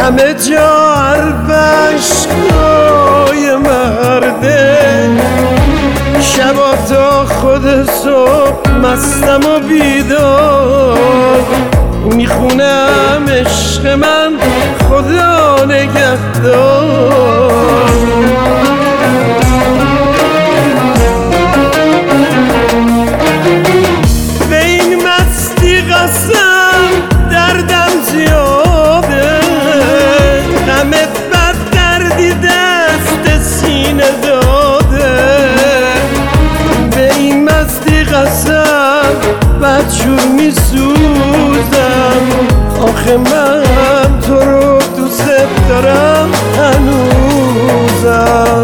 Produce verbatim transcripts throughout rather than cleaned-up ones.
همه جا حرف عشقای مرده، شبا تا خود صبح مستم و بیدار، میخونم عشق من خدا نگهدار. به این مستی قسم دردم زیاده، غمت بد دردی دست سینه داده. به این مستی قسم بدجور میسوزم، آخه من تو رو دوست دارم هنوزم.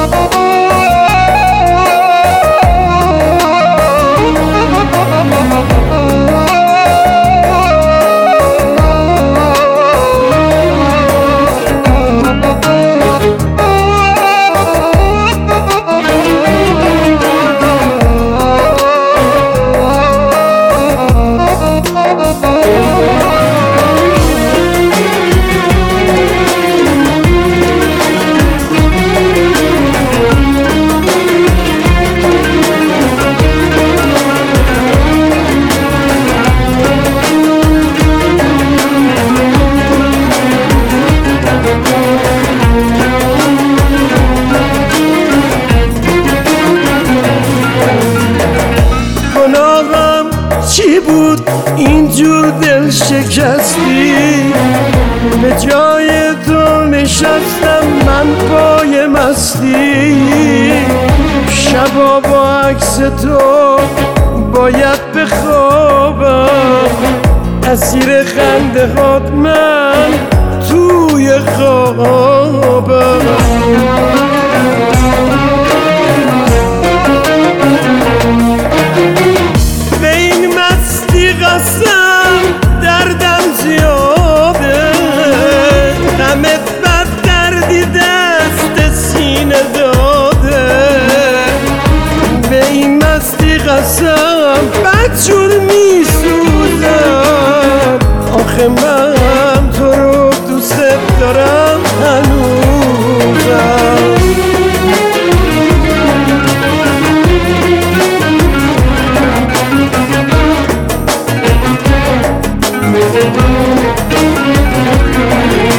چی بود اینجور دل شکستی؟ به جای تو نشستم من پای مستی، شبا با عکس تو باید بخوابم، اسیر خنده هات من توی خوابم. قسم دردم زیاده، غمت بد دردی دست سینه داده. به این مستی قسم بدجور میسوزم، آخه من تو رو دوست دارم هنوزم. Thank you.